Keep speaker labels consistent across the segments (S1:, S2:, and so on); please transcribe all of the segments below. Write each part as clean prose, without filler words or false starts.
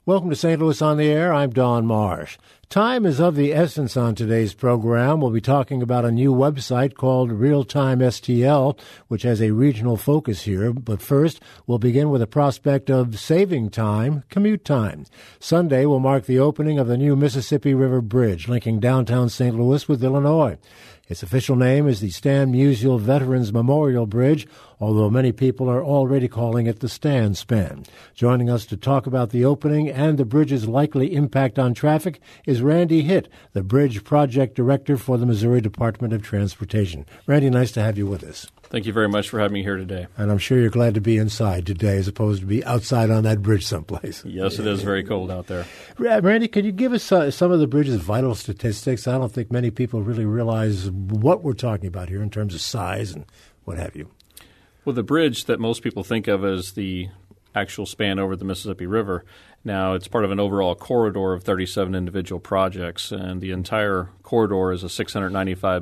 S1: Welcome to St. Louis on the Air. I'm Don Marsh. Time is of the essence on today's program. We'll be talking about a new website called Realtime STL, which has a regional focus here. But first, we'll begin with a prospect of saving time, commute time. Sunday will mark the opening of the new Mississippi River Bridge, linking downtown St. Louis with Illinois. Its official name is the Stan Musial Veterans Memorial Bridge, although many people are already calling it the Stan Span. Joining us to talk about the opening and the bridge's likely impact on traffic is Randy Hitt, the Bridge Project Director for the Missouri Department of Transportation. Randy, nice to have you with us.
S2: Thank you very much for having me here today.
S1: And I'm sure you're glad to be inside today as opposed to be outside on that bridge someplace.
S2: Yes, it is very cold out there.
S1: Randy, could you give us some of the bridge's vital statistics? I don't think many people really realize what we're talking about here in terms of size and what have you.
S2: Well, the bridge that most people think of as the actual span over the Mississippi River, now it's part of an overall corridor of 37 individual projects, and the entire corridor is a $695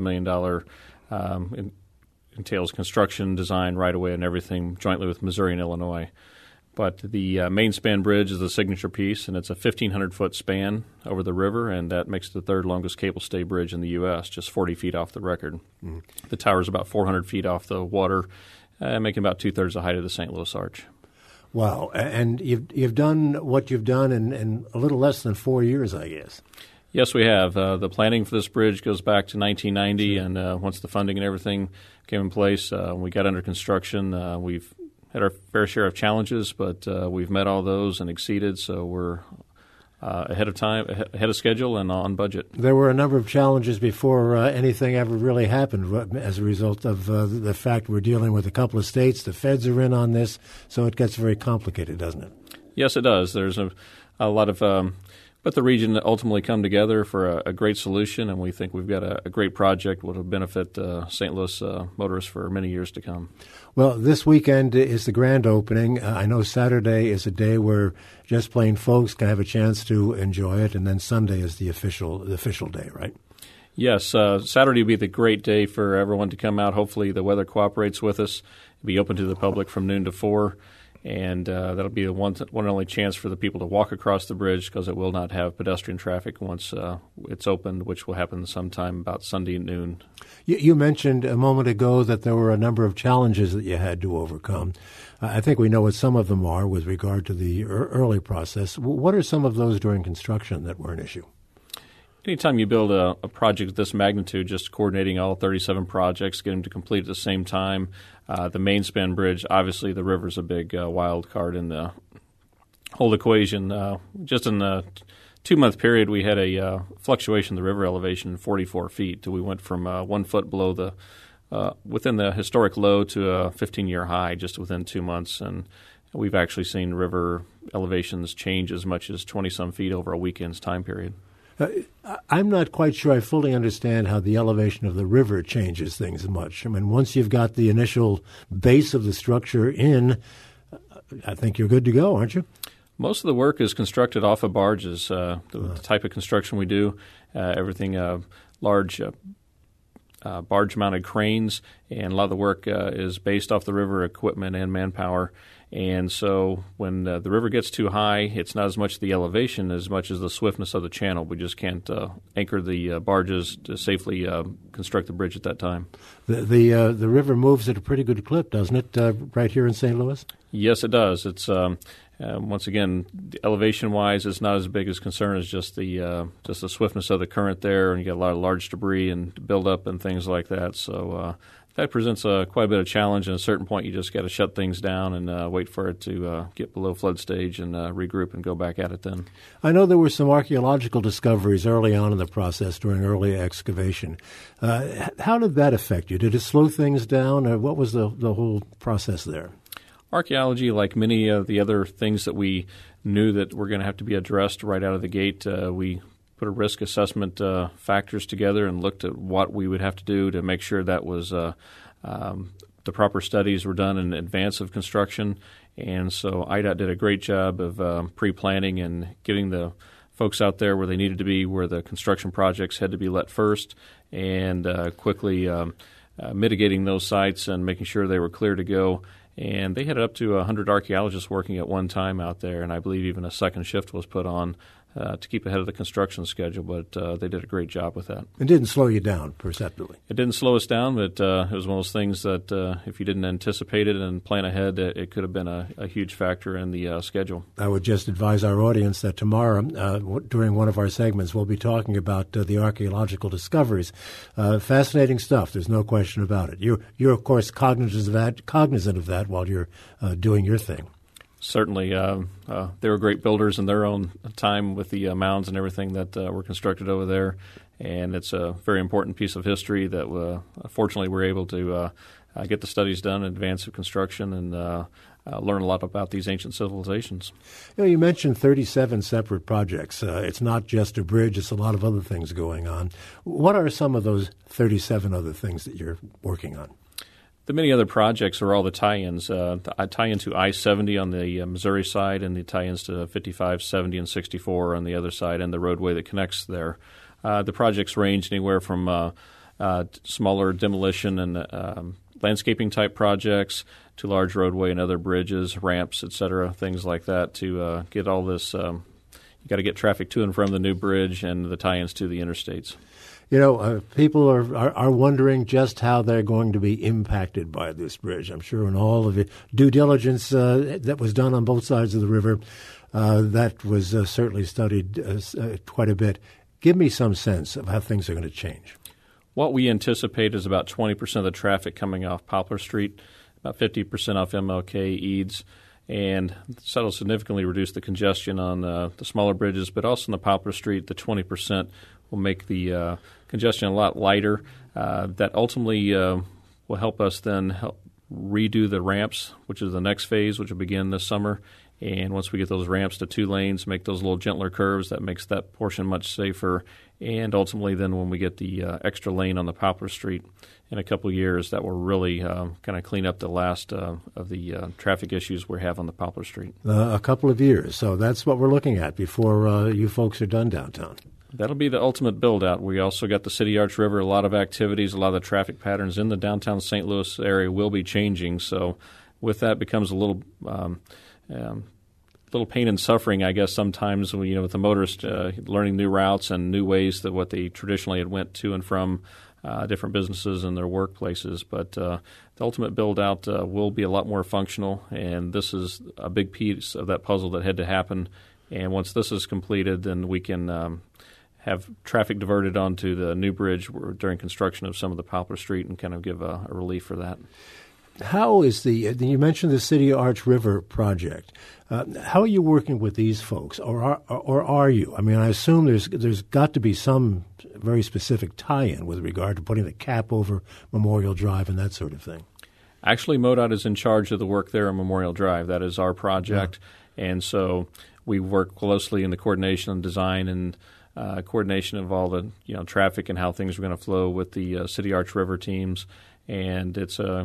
S2: million entails construction, design, right-of-way, and everything jointly with Missouri and Illinois. But the main span bridge is the signature piece, and it's a 1,500-foot span over the river, and that makes it the third longest cable-stay bridge in the U.S., just 40 feet off the record. Mm. The tower is about 400 feet off the water, making about two-thirds the height of the St. Louis Arch.
S1: Wow. And you've done what you've done in a little less than 4 years, I guess.
S2: Yes, we have. The planning for this bridge goes back to 1990, and once the funding and everything came in place, we got under construction. We've had our fair share of challenges, but we've met all those and exceeded, so we're ahead of time, ahead of schedule, and on budget.
S1: There were a number of challenges before anything ever really happened as a result of the fact we're dealing with a couple of states. The feds are in on this, so it gets very complicated, doesn't it?
S2: Yes, it does. There's a lot of but the region ultimately come together for a great solution, and we think we've got a great project that will benefit St. Louis motorists for many years to come.
S1: Well, this weekend is the grand opening. I know Saturday is a day where just plain folks can have a chance to enjoy it, and then Sunday is the official day, right?
S2: Yes, Saturday will be the great day for everyone to come out. Hopefully the weather cooperates with us. It'll be open to the public from noon to 4. And that'll be the one and only chance for the people to walk across the bridge because it will not have pedestrian traffic once it's opened, which will happen sometime about Sunday at noon.
S1: You mentioned a moment ago that there were a number of challenges that you had to overcome. I think we know what some of them are with regard to the early process. What are some of those during construction that were an issue?
S2: Anytime you build a project of this magnitude, just coordinating all 37 projects, getting them to complete at the same time. The main span bridge, obviously the river's a big wild card in the whole equation. Just in the 2-month period, we had a fluctuation in the river elevation 44 feet. We went from 1 foot below within the historic low to a 15-year high just within 2 months. And we've actually seen river elevations change as much as 20-some feet over a weekend's time period.
S1: I'm not quite sure I fully understand how the elevation of the river changes things much. I mean, once you've got the initial base of the structure in, I think you're good to go, aren't you?
S2: Most of the work is constructed off of barges. The type of construction we do, everything large barge-mounted cranes, and a lot of the work is based off the river equipment and manpower. And so when the river gets too high, it's not as much the elevation as much as the swiftness of the channel. We just can't anchor the barges to safely construct the bridge at that time.
S1: The river moves at a pretty good clip, doesn't it, right here in St. Louis?
S2: Yes, it does. It's once again, elevation-wise, it's not as big as concern as just the swiftness of the current there, and you get a lot of large debris and buildup and things like that. So that presents quite a bit of challenge. And at a certain point, you just got to shut things down and wait for it to get below flood stage and regroup and go back at it then.
S1: I know there were some archaeological discoveries early on in the process during early excavation. How did that affect you? Did it slow things down, or what was the whole process there?
S2: Archaeology, like many of the other things that we knew that were going to have to be addressed right out of the gate, we put a risk assessment factors together and looked at what we would have to do to make sure that was the proper studies were done in advance of construction. And so IDOT did a great job of pre-planning and getting the folks out there where they needed to be, where the construction projects had to be let first, and quickly mitigating those sites and making sure they were clear to go. And they had up to 100 archaeologists working at one time out there, and I believe even a second shift was put on to keep ahead of the construction schedule, but they did a great job with that.
S1: It didn't slow you down perceptibly.
S2: It didn't slow us down, but it was one of those things that if you didn't anticipate it and plan ahead, it could have been a huge factor in the schedule.
S1: I would just advise our audience that tomorrow, during one of our segments, we'll be talking about the archaeological discoveries. Fascinating stuff. There's no question about it. You're of course, cognizant of that while you're doing your thing.
S2: Certainly. They were great builders in their own time with the mounds and everything that were constructed over there. And it's a very important piece of history that, fortunately, we're able to get the studies done in advance of construction and learn a lot about these ancient civilizations.
S1: You mentioned 37 separate projects. It's not just a bridge. It's a lot of other things going on. What are some of those 37 other things that you're working on?
S2: The many other projects are all the tie-ins. I tie into I-70 on the Missouri side and the tie-ins to 55, 70, and 64 on the other side and the roadway that connects there. The projects range anywhere from smaller demolition and landscaping-type projects to large roadway and other bridges, ramps, et cetera, things like that to get all this. You got to get traffic to and from the new bridge and the tie-ins to the interstates.
S1: People are wondering just how they're going to be impacted by this bridge. I'm sure in all of the due diligence that was done on both sides of the river, that was certainly studied quite a bit. Give me some sense of how things are going to change.
S2: What we anticipate is about 20% of the traffic coming off Poplar Street, about 50% off MLK, Eads, and so that'll significantly reduce the congestion on the smaller bridges, but also on the Poplar Street, the 20% will make the congestion a lot lighter. That ultimately will help us then redo the ramps, which is the next phase, which will begin this summer. And once we get those ramps to 2 lanes, make those little gentler curves, that makes that portion much safer. And ultimately then when we get the extra lane on the Poplar Street in a couple of years, that will really kind of clean up the last of the traffic issues we have on the Poplar Street.
S1: A couple of years. So that's what we're looking at before you folks are done downtown.
S2: That'll be the ultimate build-out. We also got the City Arch River, a lot of activities, a lot of the traffic patterns in the downtown St. Louis area will be changing. So with that becomes a little pain and suffering, I guess, sometimes with the motorist learning new routes and new ways that what they traditionally had went to and from different businesses and their workplaces. But the ultimate build-out will be a lot more functional, and this is a big piece of that puzzle that had to happen. And once this is completed, then we can have traffic diverted onto the new bridge during construction of some of the Poplar Street and kind of give a relief for that.
S1: How is you mentioned the City Arch River project. How are you working with these folks, or are you? I mean, I assume there's got to be some very specific tie-in with regard to putting the cap over Memorial Drive and that sort of thing.
S2: Actually, MoDOT is in charge of the work there on Memorial Drive. That is our project, and so we work closely in the coordination and design and coordination of all the traffic and how things are going to flow with the City Arch River teams, and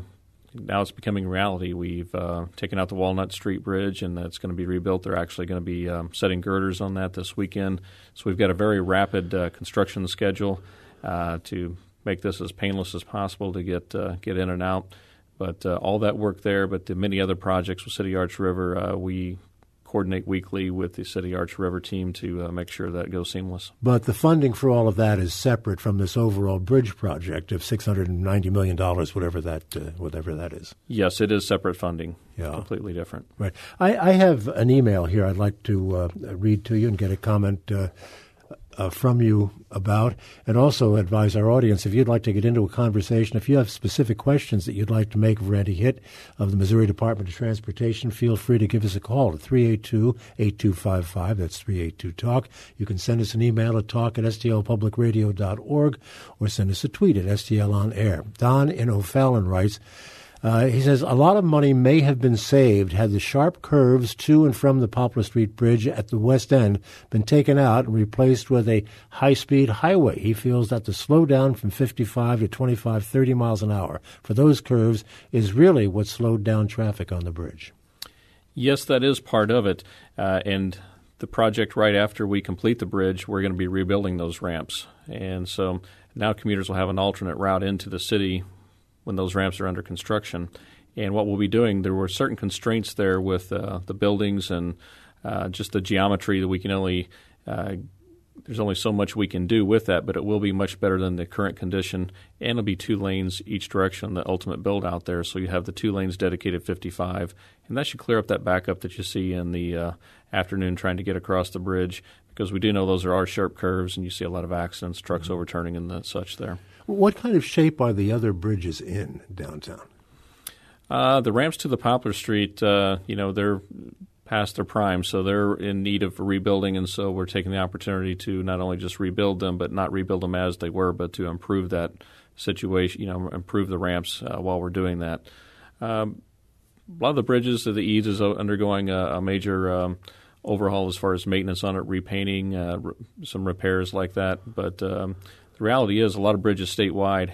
S2: now it's becoming reality. We've taken out the Walnut Street Bridge, and that's going to be rebuilt. They're actually going to be setting girders on that this weekend. So we've got a very rapid construction schedule to make this as painless as possible to get in and out. But all that work there, but the many other projects with City Arch River, we coordinate weekly with the City Arch River team to make sure that goes seamless.
S1: But the funding for all of that is separate from this overall bridge project of $690 million, whatever that is.
S2: Yes, it is separate funding.
S1: Yeah.
S2: Completely different.
S1: Right. I have an email here I'd like to read to you and get a comment from you about, and also advise our audience, if you'd like to get into a conversation, if you have specific questions that you'd like to make of Randy Hitt of the Missouri Department of Transportation, feel free to give us a call at 382-8255. That's 382-TALK. You can send us an email at talk@stlpublicradio.org or send us a tweet at STL On Air. Don in O'Fallon writes, he says, a lot of money may have been saved had the sharp curves to and from the Poplar Street Bridge at the west end been taken out and replaced with a high-speed highway. He feels that the slowdown from 55 to 25, 30 miles an hour for those curves is really what slowed down traffic on the bridge.
S2: Yes, that is part of it. And the project right after we complete the bridge, we're going to be rebuilding those ramps. And so now commuters will have an alternate route into the city when those ramps are under construction. And what we'll be doing, there were certain constraints there with the buildings and just the geometry that we can only there's only so much we can do with that, but it will be much better than the current condition, and it'll be 2 lanes each direction, the ultimate build out there. So you have the 2 lanes dedicated 55, and that should clear up that backup that you see in the afternoon trying to get across the bridge, because we do know those are sharp curves, and you see a lot of accidents, trucks overturning and such there.
S1: What kind of shape are the other bridges in downtown?
S2: The ramps to the Poplar Street, they're past their prime, so they're in need of rebuilding, and so we're taking the opportunity to not only just rebuild them, but not rebuild them as they were, but to improve that situation, improve the ramps while we're doing that. A lot of the bridges, the Eads is undergoing a major overhaul as far as maintenance on it, repainting, some repairs like that, but the reality is a lot of bridges statewide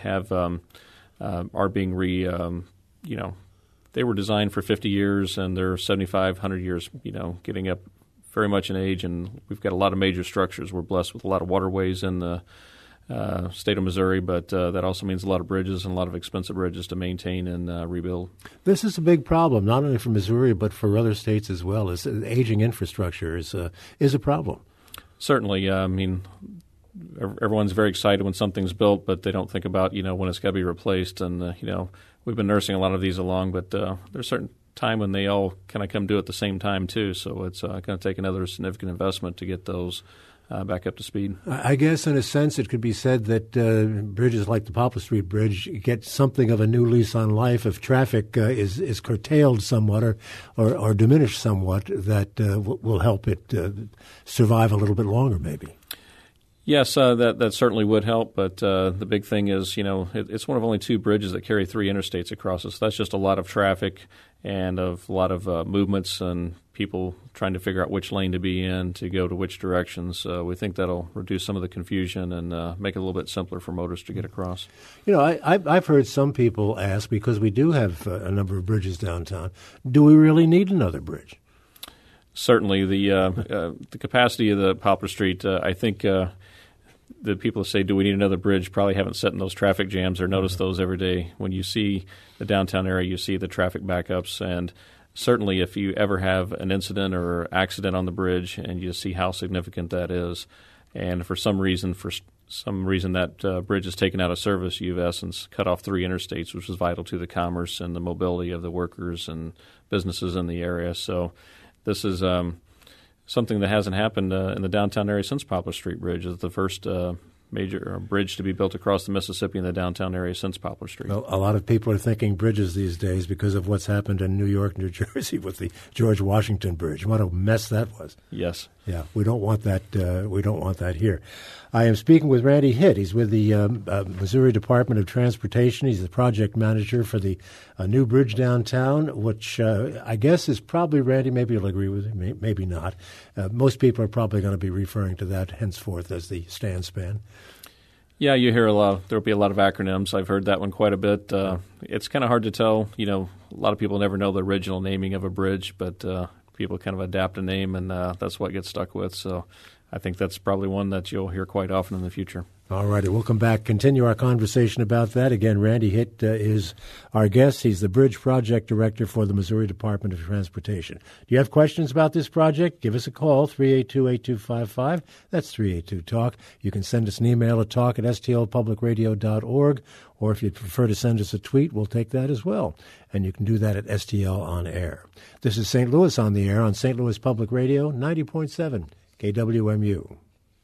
S2: are being they were designed for 50 years, and they're 75, 100 years, getting up very much in age, and we've got a lot of major structures. We're blessed with a lot of waterways in the state of Missouri, but that also means a lot of bridges and a lot of expensive bridges to maintain and rebuild.
S1: This is a big problem, not only for Missouri, but for other states as well. Aging infrastructure is a problem.
S2: Certainly. Everyone's very excited when something's built, but they don't think about, when it's got to be replaced. And, we've been nursing a lot of these along, but there's a certain time when they all kind of come due at the same time, too. So it's going to take another significant investment to get those back up to speed.
S1: I guess, in a sense, it could be said that bridges like the Poplar Street Bridge get something of a new lease on life if traffic is curtailed somewhat or diminished somewhat. That will help it survive a little bit longer, maybe.
S2: Yes, that certainly would help, but the big thing is, it's one of only 2 bridges that carry 3 interstates across it. So that's just a lot of traffic and a lot of movements and people trying to figure out which lane to be in to go to which direction. So we think that'll reduce some of the confusion and make it a little bit simpler for motorists to get across.
S1: I've heard some people ask, because we do have a number of bridges downtown, do we really need another bridge?
S2: Certainly. The capacity of the Poplar Street, I think the people who say, do we need another bridge, probably haven't sat in those traffic jams or noticed those every day. When you see the downtown area, you see the traffic backups. And certainly if you ever have an incident or accident on the bridge and you see how significant that is, and for some reason that bridge is taken out of service, you've, in essence, cut off 3 interstates, which is vital to the commerce and the mobility of the workers and businesses in the area. So this is something that hasn't happened in the downtown area since Poplar Street Bridge. It's the first major bridge to be built across the Mississippi in the downtown area since Poplar Street.
S1: Well, a lot of people are thinking bridges these days because of what's happened in New York, New Jersey with the George Washington Bridge. What a mess that was.
S2: Yes.
S1: Yeah, we don't want that. We don't want that here. I am speaking with Randy Hitt. He's with the Missouri Department of Transportation. He's the project manager for the new bridge downtown, which I guess is probably, Randy, maybe you'll agree with me, maybe not. Most people are probably going to be referring to that henceforth as the Stan Span.
S2: Yeah, you hear a lot. There'll be a lot of acronyms. I've heard that one quite a bit. It's kind of hard to tell. A lot of people never know the original naming of a bridge, but people kind of adapt a name, and that's what gets stuck with. So I think that's probably one that you'll hear quite often in the future.
S1: All righty. We'll come back, continue our conversation about that. Again, Randy Hitt is our guest. He's the Bridge Project Director for the Missouri Department of Transportation. Do you have questions about this project? Give us a call, 382-8255. That's 382-TALK. You can send us an email at talk@stlpublicradio.org, or if you'd prefer to send us a tweet, we'll take that as well. And you can do that at STL On Air. This is St. Louis on the Air on St. Louis Public Radio, 90.7 KWMU.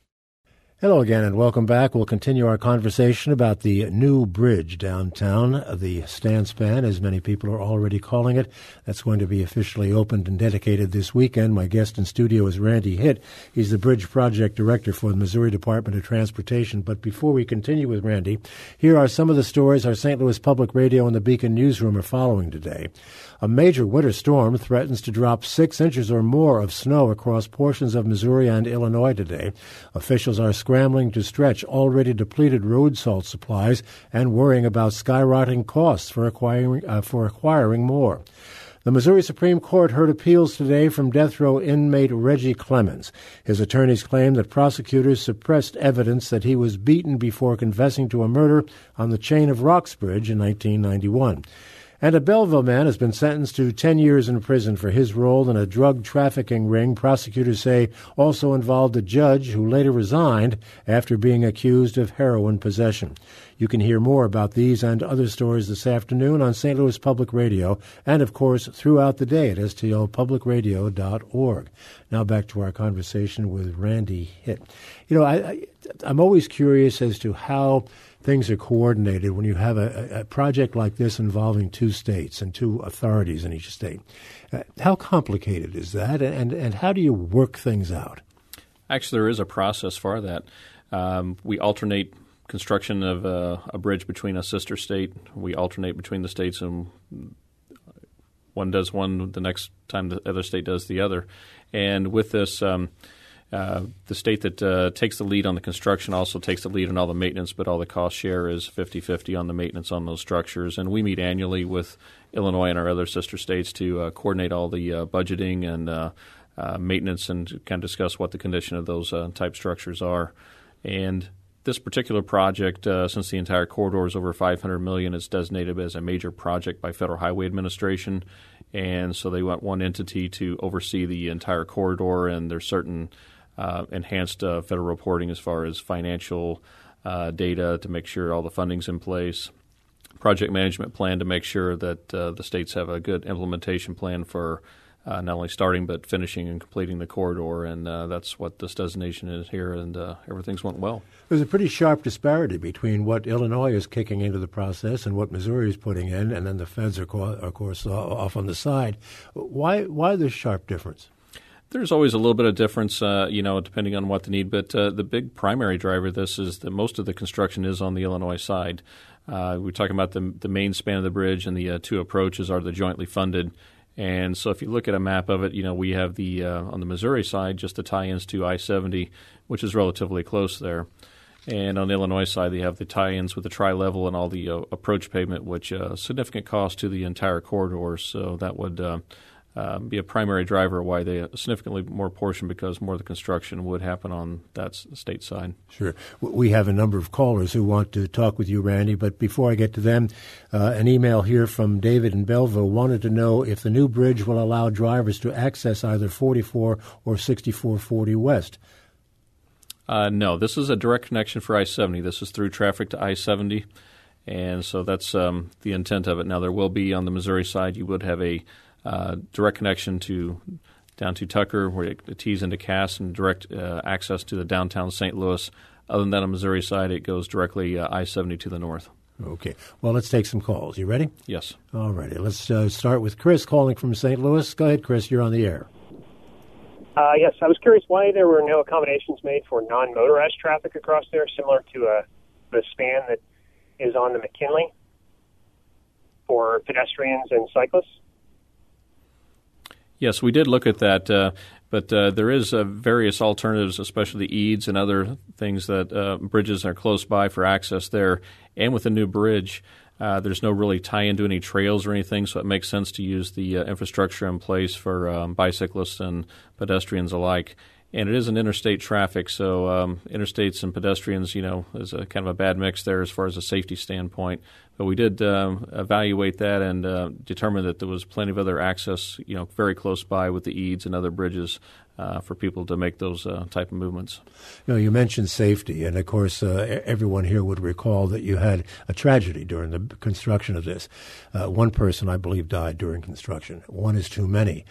S1: Hello again and welcome back. We'll continue our conversation about the new bridge downtown, the Stan Span, as many people are already calling it. That's going to be officially opened and dedicated this weekend. My guest in studio is Randy Hitt. He's the Bridge Project Director for the Missouri Department of Transportation. But before we continue with Randy, here are some of the stories our St. Louis Public Radio and the Beacon Newsroom are following today. A major winter storm threatens to drop 6 inches or more of snow across portions of Missouri and Illinois today. Officials are scrambling to stretch already depleted road salt supplies and worrying about skyrocketing costs for acquiring more. The Missouri Supreme Court heard appeals today from death row inmate Reggie Clemens. His attorneys claim that prosecutors suppressed evidence that he was beaten before confessing to a murder on the Chain of Rocks Bridge in 1991. And a Belleville man has been sentenced to 10 years in prison for his role in a drug trafficking ring prosecutors say also involved a judge who later resigned after being accused of heroin possession. You can hear more about these and other stories this afternoon on St. Louis Public Radio and, of course, throughout the day at stlpublicradio.org. Now back to our conversation with Randy Hitt. I'm always curious as to how things are coordinated when you have a project like this involving two states and two authorities in each state. How complicated is that, and how do you work things out?
S2: Actually, there is a process for that. We alternate construction of a bridge between a sister state. We alternate between the states, and one does one the next time the other state does the other. And with this, the state that takes the lead on the construction also takes the lead on all the maintenance, but all the cost share is 50-50 on the maintenance on those structures. And we meet annually with Illinois and our other sister states to coordinate all the budgeting and maintenance and kind of discuss what the condition of those type structures are. And this particular project, since the entire corridor is over $500 million, is designated as a major project by Federal Highway Administration. And so they want one entity to oversee the entire corridor, and there's certain enhanced federal reporting as far as financial data to make sure all the funding's in place, project management plan to make sure that the states have a good implementation plan for not only starting but finishing and completing the corridor, and that's what this designation is here, and everything's went well.
S1: There's a pretty sharp disparity between what Illinois is kicking into the process and what Missouri is putting in, and then the feds are, of course, off on the side. Why this sharp difference?
S2: There's always a little bit of difference, depending on what the need. But the big primary driver of this is that most of the construction is on the Illinois side. We're talking about the main span of the bridge, and the two approaches are the jointly funded. And so if you look at a map of it, we have the on the Missouri side just the tie-ins to I-70, which is relatively close there. And on the Illinois side, they have the tie-ins with the tri-level and all the approach pavement, which significant cost to the entire corridor. So that would be a primary driver why they significantly more portion, because more of the construction would happen on that state side. Sure.
S1: We have a number of callers who want to talk with you, Randy, but before I get to them, an email here from David in Belleville wanted to know if the new bridge will allow drivers to access either 44 or 6440 West.
S2: No, this is a direct connection for I-70. This is through traffic to I-70, and so that's the intent of it. Now, there will be on the Missouri side, you would have a direct connection down to Tucker, where it tees into Cass, and direct access to the downtown St. Louis. Other than that, on the Missouri side, it goes directly I-70 to the north.
S1: Okay. Well, let's take some calls. You ready?
S2: Yes.
S1: All righty. Let's start with Chris calling from St. Louis. Go ahead, Chris. You're on the air.
S3: Yes, I was curious why there were no accommodations made for non-motorized traffic across there, similar to the span that is on the McKinley for pedestrians and cyclists.
S2: Yes, we did look at that, but there is various alternatives, especially the EADS and other things that bridges are close by for access there. And with the new bridge, there's no really tie-in to any trails or anything, so it makes sense to use the infrastructure in place for bicyclists and pedestrians alike. And it is an interstate traffic, so interstates and pedestrians, is a kind of a bad mix there as far as a safety standpoint. But we did evaluate that and determine that there was plenty of other access, very close by with the EADS and other bridges for people to make those type of movements.
S1: You mentioned safety, and of course, everyone here would recall that you had a tragedy during the construction of this. One person, I believe, died during construction. One is too many.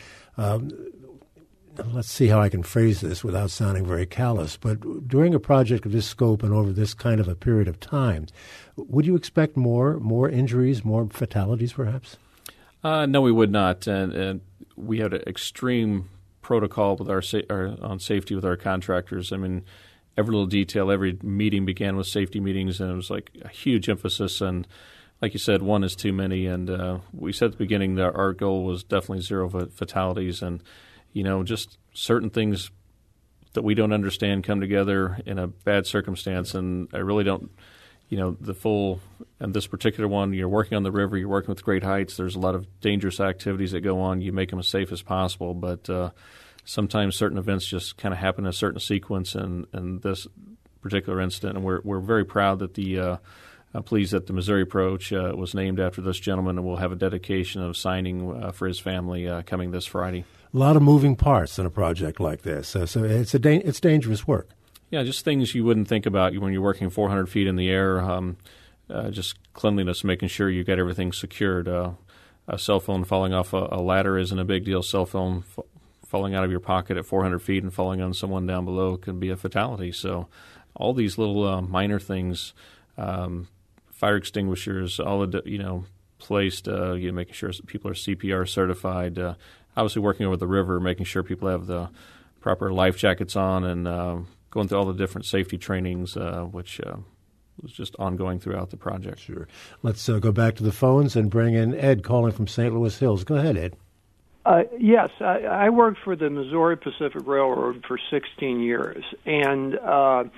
S1: Let's see how I can phrase this without sounding very callous, but during a project of this scope and over this kind of a period of time, would you expect more injuries, more fatalities perhaps?
S2: No, we would not. And we had an extreme protocol with on safety with our contractors. I mean, every little detail, every meeting began with safety meetings, and it was like a huge emphasis. And like you said, one is too many. And we said at the beginning that our goal was definitely zero fatalities, and just certain things that we don't understand come together in a bad circumstance. And I really don't, the full, and this particular one, you're working on the river, you're working with great heights. There's a lot of dangerous activities that go on. You make them as safe as possible. But sometimes certain events just kind of happen in a certain sequence, and this particular incident. And we're very proud that the pleased that the Missouri Approach was named after this gentleman, and we'll have a dedication of signing for his family coming this Friday.
S1: A lot of moving parts in a project like this, so it's dangerous work.
S2: Yeah, just things you wouldn't think about when you're working 400 feet in the air. Just cleanliness, making sure you get everything secured. A cell phone falling off a ladder isn't a big deal. Cell phone falling out of your pocket at 400 feet and falling on someone down below can be a fatality. So all these little minor things, fire extinguishers, all the placed, making sure people are CPR certified. Obviously working over the river, making sure people have the proper life jackets on, and going through all the different safety trainings, which was just ongoing throughout the project.
S1: Sure. Let's go back to the phones and bring in Ed calling from St. Louis Hills. Go ahead, Ed.
S4: Yes, I worked for the Missouri Pacific Railroad for 16 years, and I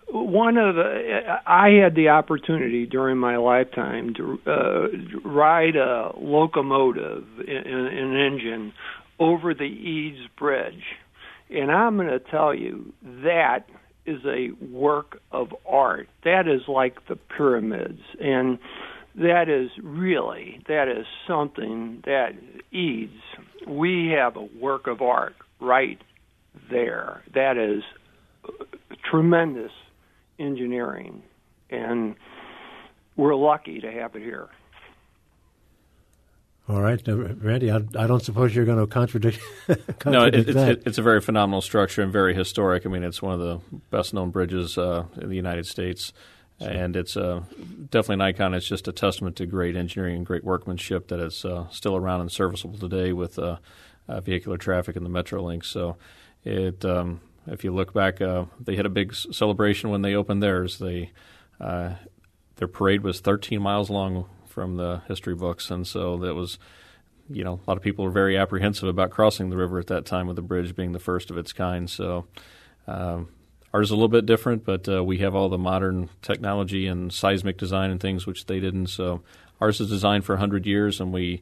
S4: had the opportunity during my lifetime to ride a locomotive in an engine over the Eads Bridge, and I'm going to tell you that is a work of art. That is like the pyramids, and that is something that Eads, we have a work of art right there. That is tremendous engineering, and we're lucky to have it here.
S1: All right, Randy, I don't suppose you're going to contradict
S2: No,
S1: that.
S2: It's a very phenomenal structure and very historic. I mean, it's one of the best-known bridges in the United States, and it's definitely an icon. It's just a testament to great engineering and great workmanship that it's still around and serviceable today with vehicular traffic in the Metrolink. So if you look back, they had a big celebration when they opened theirs. Their parade was 13 miles long from the history books, and so that was, a lot of people were very apprehensive about crossing the river at that time, with the bridge being the first of its kind. So ours is a little bit different, but we have all the modern technology and seismic design and things which they didn't. So ours is designed for 100 years, and we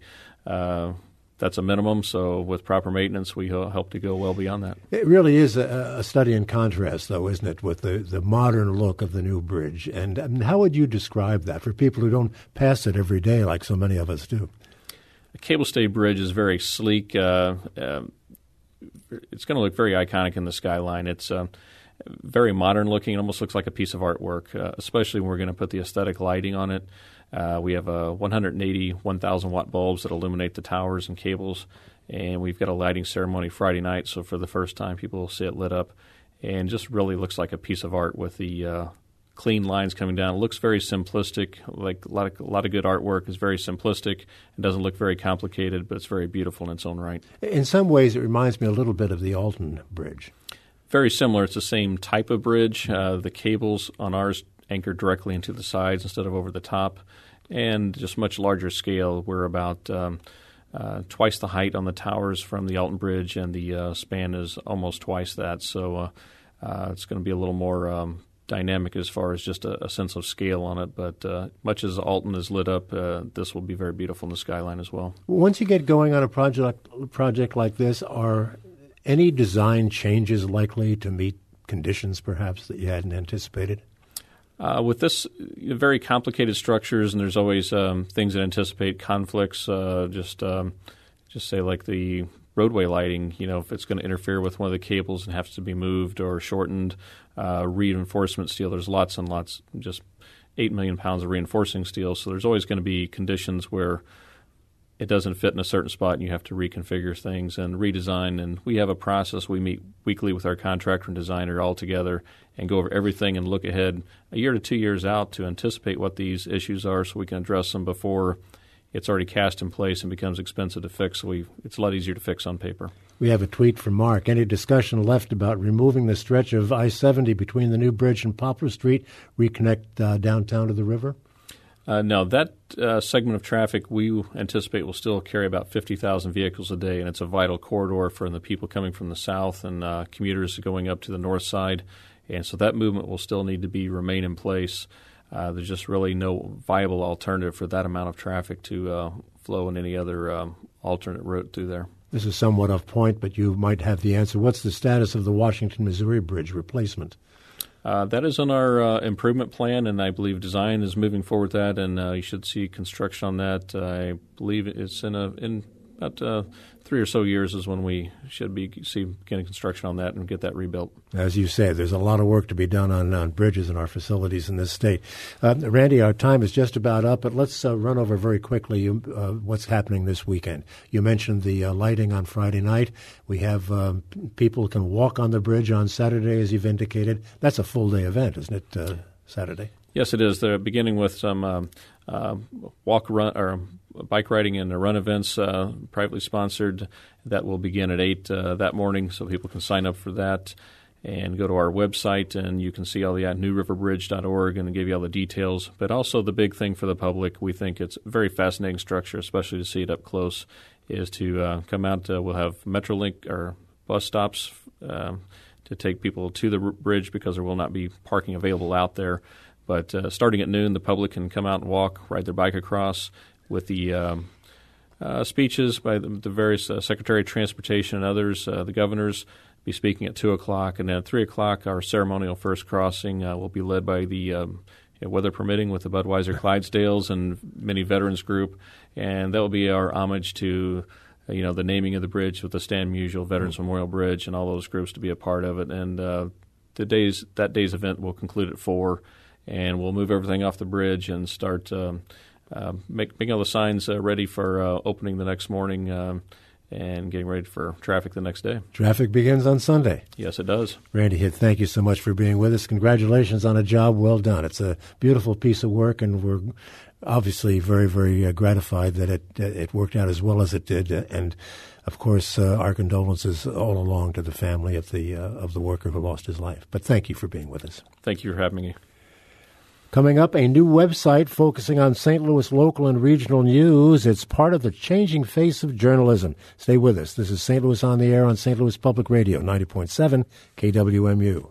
S2: that's a minimum. So with proper maintenance, we hope to go well beyond that.
S1: It really is a study in contrast, though, isn't it, with the modern look of the new bridge? And how would you describe that for people who don't pass it every day like so many of us do?
S2: The cable stay bridge is very sleek. It's going to look very iconic in the skyline. It's very modern looking. It almost looks like a piece of artwork, especially when we're going to put the aesthetic lighting on it. We have 180 1,000-watt bulbs that illuminate the towers and cables, and we've got a lighting ceremony Friday night, so for the first time people will see it lit up, and just really looks like a piece of art with the clean lines coming down. It looks very simplistic, like a lot of good artwork is very simplistic. It doesn't look very complicated, but it's very beautiful in its own right.
S1: In some ways, it reminds me a little bit of the Alton Bridge.
S2: Very similar. It's the same type of bridge. The cables on ours anchored directly into the sides instead of over the top, and just much larger scale. We're about twice the height on the towers from the Alton Bridge, and the span is almost twice that. So it's going to be a little more dynamic as far as just a sense of scale on it. But much as Alton is lit up, this will be very beautiful in the skyline as well. Once
S1: you get going on a project like this, are any design changes likely to meet conditions perhaps that you hadn't anticipated?
S2: With this, very complicated structures, and there's always things that anticipate conflicts. Just say like the roadway lighting. If it's going to interfere with one of the cables and has to be moved or shortened, reinforcement steel. There's lots and lots, just 8 million pounds of reinforcing steel. So there's always going to be conditions where it doesn't fit in a certain spot and you have to reconfigure things and redesign. And we have a process. We meet weekly with our contractor and designer all together and go over everything and look ahead a year to 2 years out to anticipate what these issues are so we can address them before it's already cast in place and becomes expensive to fix. So it's a lot easier to fix on paper.
S1: We have a tweet from Mark. Any discussion left about removing the stretch of I-70 between the new bridge and Poplar Street, reconnect downtown to the river?
S2: No, that segment of traffic we anticipate will still carry about 50,000 vehicles a day, and it's a vital corridor for the people coming from the south and commuters going up to the north side. And so that movement will still need to remain in place. There's just really no viable alternative for that amount of traffic to flow in any other alternate route through there.
S1: This is somewhat off point, but you might have the answer. What's the status of the Washington, Missouri Bridge replacement?
S2: That is on our improvement plan, and I believe design is moving forward with that, and you should see construction on that. I believe it's in about 3 or so years is when we should be beginning construction on that and get that rebuilt.
S1: As you say, there's a lot of work to be done on bridges in our facilities in this state. Randy, our time is just about up, but let's run over very quickly what's happening this weekend. You mentioned the lighting on Friday night. We have people can walk on the bridge on Saturday, as you've indicated. That's a full-day event, isn't it, Saturday?
S2: Yes, it is. They're beginning with some walk, run, or bike riding and run events, privately sponsored. That will begin at 8 that morning, so people can sign up for that and go to our website, and you can see all the at newriverbridge.org and give you all the details. But also the big thing for the public, we think it's a very fascinating structure, especially to see it up close, is to come out. We'll have Metrolink or bus stops to take people to the bridge because there will not be parking available out there. But starting at noon, the public can come out and walk, ride their bike across with the speeches by the various Secretary of Transportation and others. The governors be speaking at 2 o'clock. And then at 3 o'clock, our ceremonial first crossing will be led by the weather permitting with the Budweiser Clydesdales and many veterans group. And that will be our homage to the naming of the bridge with the Stan Musial Veterans Memorial Bridge and all those groups to be a part of it. And that day's event will conclude at 4. And we'll move everything off the bridge and start making all the signs ready for opening the next morning and getting ready for traffic the next day. Traffic begins on Sunday. Yes, it does. Randy Hitt, thank you so much for being with us. Congratulations on a job well done. It's a beautiful piece of work, and we're obviously very, very gratified that it worked out as well as it did. And, of course, our condolences all along to the family of the worker who lost his life. But thank you for being with us. Thank you for having me. Coming up, a new website focusing on St. Louis local and regional news. It's part of the changing face of journalism. Stay with us. This is St. Louis on the Air on St. Louis Public Radio, 90.7 KWMU.